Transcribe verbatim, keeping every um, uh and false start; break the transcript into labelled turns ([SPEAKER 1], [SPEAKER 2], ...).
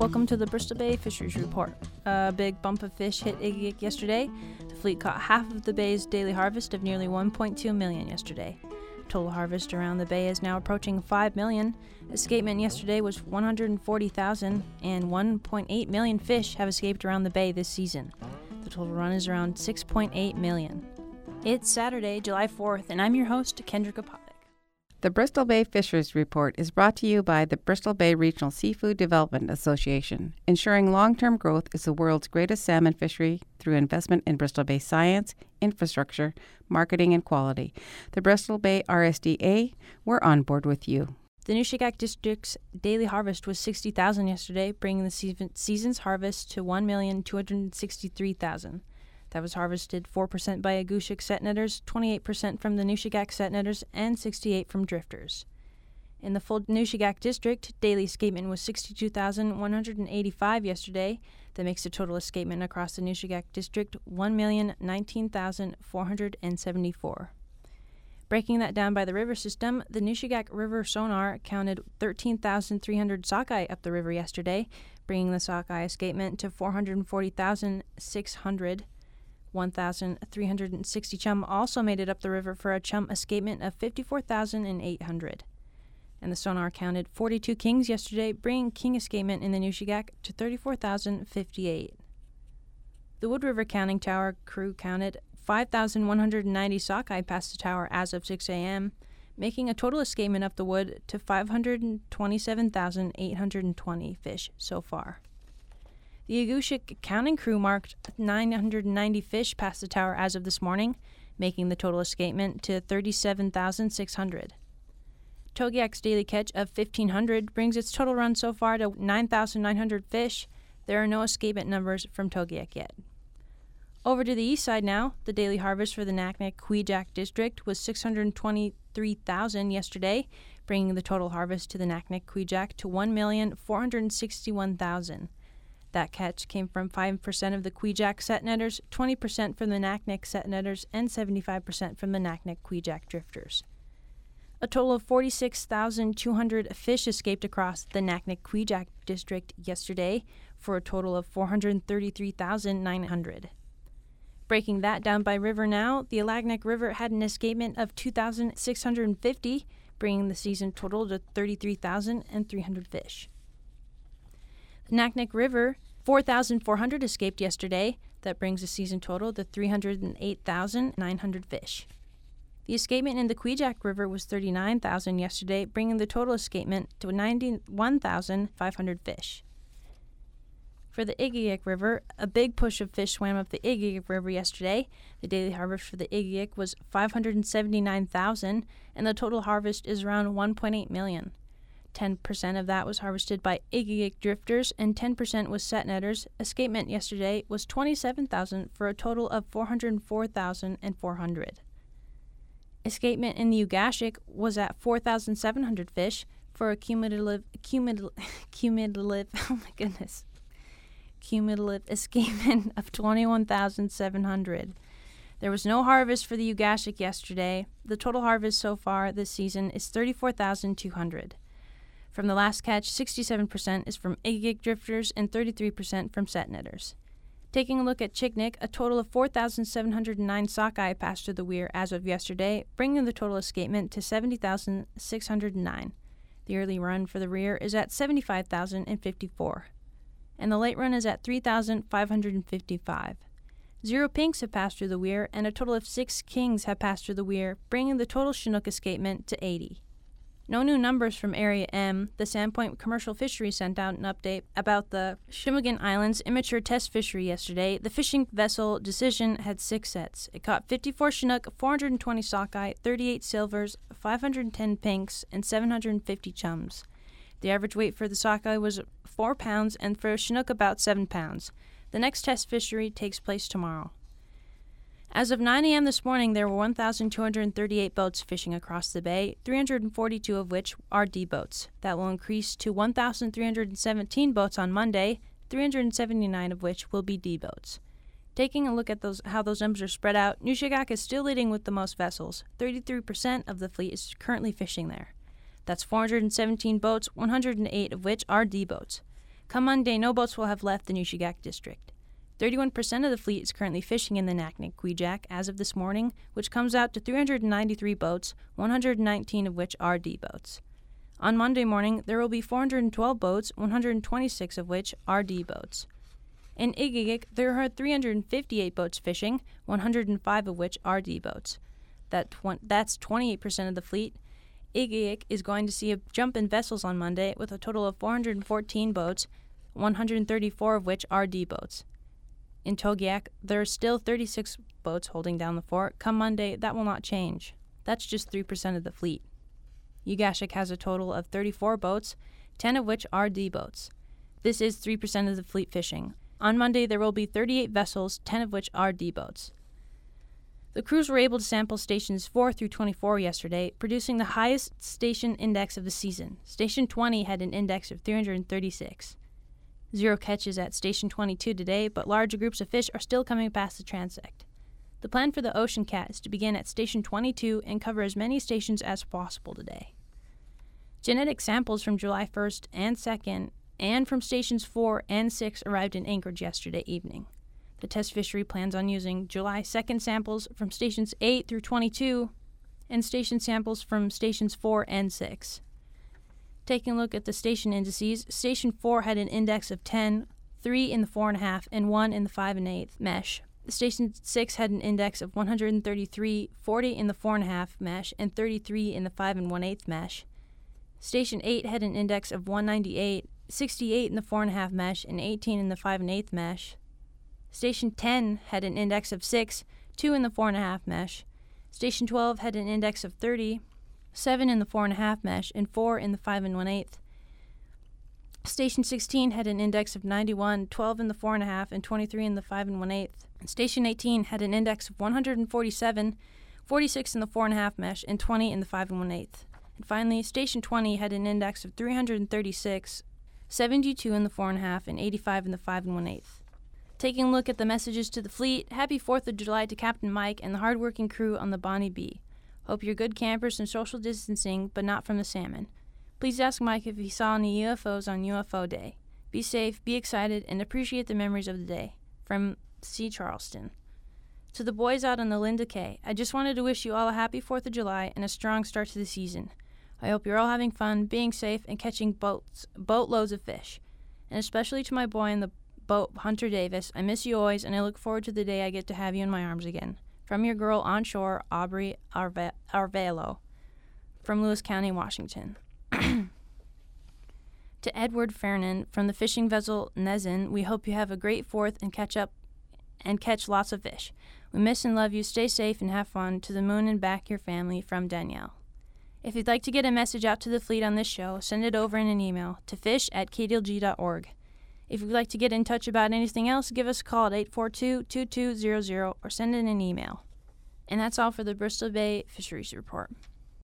[SPEAKER 1] Welcome to the Bristol Bay Fisheries Report. A big bump of fish hit Igiugig yesterday. The fleet caught half of the bay's daily harvest of nearly one point two million yesterday. Total harvest around the bay is now approaching five million. Escapement yesterday was one hundred forty thousand, and one point eight million fish have escaped around the bay this season. The total run is around six point eight million. It's Saturday, July fourth, and I'm your host, Kendrika Popick.
[SPEAKER 2] The Bristol Bay Fisheries Report is brought to you by the Bristol Bay Regional Seafood Development Association. Ensuring long-term growth is the world's greatest salmon fishery through investment in Bristol Bay science, infrastructure, marketing, and quality. The Bristol Bay R S D A, we're on board with you.
[SPEAKER 1] The Nushagak District's daily harvest was sixty thousand yesterday, bringing the season, season's harvest to one million two hundred sixty-three thousand. That was harvested four percent by Agushik set netters, twenty-eight percent from the Nushagak set netters, and sixty-eight percent from drifters. In the full Nushagak district, daily escapement was sixty-two thousand one hundred eighty-five yesterday. That makes the total escapement across the Nushagak district one million nineteen thousand four hundred seventy-four. Breaking that down by the river system, the Nushagak River sonar counted thirteen thousand three hundred sockeye up the river yesterday, bringing the sockeye escapement to four hundred forty thousand six hundred. one thousand three hundred sixty chum also made it up the river for a chum escapement of fifty-four thousand eight hundred. And the sonar counted forty-two kings yesterday, bringing king escapement in the Nushagak to thirty-four thousand fifty-eight. The Wood River Counting Tower crew counted five thousand one hundred ninety sockeye past the tower as of six a.m., making a total escapement up the wood to five hundred twenty-seven thousand eight hundred twenty fish so far. The Agushik counting crew marked nine hundred ninety fish past the tower as of this morning, making the total escapement to thirty-seven thousand six hundred. Togiak's daily catch of fifteen hundred brings its total run so far to nine thousand nine hundred fish. There are no escapement numbers from Togiak yet. Over to the east side now, the daily harvest for the Naknek-Kvichak district was six hundred twenty-three thousand yesterday, bringing the total harvest to the Naknek-Kvichak to one million four hundred sixty-one thousand. That catch came from five percent of the Kvichak set netters, twenty percent from the Naknek set netters, and seventy-five percent from the Naknek-Kvichak drifters. A total of forty-six thousand two hundred fish escaped across the Naknek-Kvichak district yesterday, for a total of four hundred thirty-three thousand nine hundred. Breaking that down by river now, the Alagnak River had an escapement of two thousand six hundred fifty, bringing the season total to thirty-three thousand three hundred fish. The Naknek River, four thousand four hundred escaped yesterday. That brings the season total to three hundred eight thousand nine hundred fish. The escapement in the Kvichak River was thirty-nine thousand yesterday, bringing the total escapement to ninety-one thousand five hundred fish. For the Igiugig River, a big push of fish swam up the Igiugig River yesterday. The daily harvest for the Igiugig was five hundred seventy-nine thousand, and the total harvest is around one point eight million. ten percent of that was harvested by Igiugig drifters, and ten percent was set netters. Escapement yesterday was twenty-seven thousand for a total of four hundred four thousand four hundred. Escapement in the Ugashik was at four thousand seven hundred fish for a cumulative, cumulative, cumulative, oh my goodness, cumulative escapement of twenty-one thousand seven hundred. There was no harvest for the Ugashik yesterday. The total harvest so far this season is thirty-four thousand two hundred. From the last catch, sixty-seven percent is from Igiugig drifters and thirty-three percent from set netters. Taking a look at Chignik, a total of four thousand seven hundred nine sockeye passed through the weir as of yesterday, bringing the total escapement to seventy thousand six hundred nine. The early run for the rear is at seventy-five thousand fifty-four, and the late run is at three thousand five hundred fifty-five. Zero pinks have passed through the weir, and a total of six kings have passed through the weir, bringing the total Chinook escapement to eighty. No new numbers from Area M. The Sandpoint Commercial Fishery sent out an update about the Shimogan Islands immature test fishery yesterday. The fishing vessel Decision had six sets. It caught fifty-four Chinook, four hundred twenty sockeye, thirty-eight silvers, five hundred ten pinks, and seven hundred fifty chums. The average weight for the sockeye was four pounds, and for Chinook about seven pounds. The next test fishery takes place tomorrow. As of nine a.m. this morning, there were one thousand two hundred thirty-eight boats fishing across the bay, three hundred forty-two of which are D boats. That will increase to one thousand three hundred seventeen boats on Monday, three hundred seventy-nine of which will be D boats. Taking a look at those how those numbers are spread out, Nushagak is still leading with the most vessels. thirty-three percent of the fleet is currently fishing there. That's four hundred seventeen boats, one hundred eight of which are D boats. Come Monday, no boats will have left the Nushagak district. thirty-one percent of the fleet is currently fishing in the Naknek-Kvichak as of this morning, which comes out to three hundred ninety-three boats, one hundred nineteen of which are D boats. On Monday morning, there will be four hundred twelve boats, one hundred twenty-six of which are D boats. In Igigik, there are three hundred fifty-eight boats fishing, one hundred five of which are D boats. That tw- that's twenty-eight percent of the fleet. Igigik is going to see a jump in vessels on Monday with a total of four hundred fourteen boats, one hundred thirty-four of which are D boats. In Togiak, there are still thirty-six boats holding down the fort. Come Monday, that will not change. That's just three percent of the fleet. Ugashik has a total of thirty-four boats, ten of which are D boats. This is three percent of the fleet fishing. On Monday, there will be thirty-eight vessels, ten of which are D boats. The crews were able to sample stations four through twenty-four yesterday, producing the highest station index of the season. Station twenty had an index of three hundred thirty-six. Zero catches at Station twenty-two today, but larger groups of fish are still coming past the transect. The plan for the Ocean Cat is to begin at Station twenty-two and cover as many stations as possible today. Genetic samples from July first and second and from Stations four and six arrived in Anchorage yesterday evening. The test fishery plans on using July second samples from Stations eight through twenty-two and station samples from Stations four and six. Taking a look at the station indices, Station four had an index of ten, three in the four point five, and one in the five and eighth mesh. Station six had an index of one hundred thirty-three, forty in the four point five mesh, and thirty-three in the five and one eighth mesh. Station eight had an index of one ninety-eight, sixty-eight in the four point five mesh, and eighteen in the five and eighth mesh. Station ten had an index of six, two in the four point five mesh. Station twelve had an index of thirty, seven in the four point five mesh, and four in the five and one eighth. Station sixteen had an index of ninety-one, twelve in the four point five, and twenty-three in the five and one eighth. Station eighteen had an index of one hundred forty-seven, forty-six in the four point five mesh, and twenty in the five and one eighth. And finally, Station twenty had an index of three hundred thirty-six, seventy-two in the four point five, and eighty-five in the five and one eighth. Taking a look at the messages to the fleet, happy fourth of July to Captain Mike and the hard-working crew on the Bonnie B. Hope you're good campers and social distancing, but not from the salmon. Please ask Mike if he saw any U F Os on U F O Day. Be safe, be excited, and appreciate the memories of the day. From C. Charleston. To the boys out on the Linda K, I just wanted to wish you all a happy fourth of July and a strong start to the season. I hope you're all having fun, being safe, and catching boats, boatloads of fish. And especially to my boy in the boat, Hunter Davis, I miss you always, and I look forward to the day I get to have you in my arms again. From your girl on shore, Aubrey Arve- Arvelo, from Lewis County, Washington. To Edward Fernan from the fishing vessel Nezin, we hope you have a great fourth and catch up and catch lots of fish. We miss and love you. Stay safe and have fun. To the moon and back, your family, from Danielle. If you'd like to get a message out to the fleet on this show, send it over in an email to fish at k d l g dot org. If you'd like to get in touch about anything else, give us a call at eight four two, two two zero zero or send in an email. And that's all for the Bristol Bay Fisheries Report.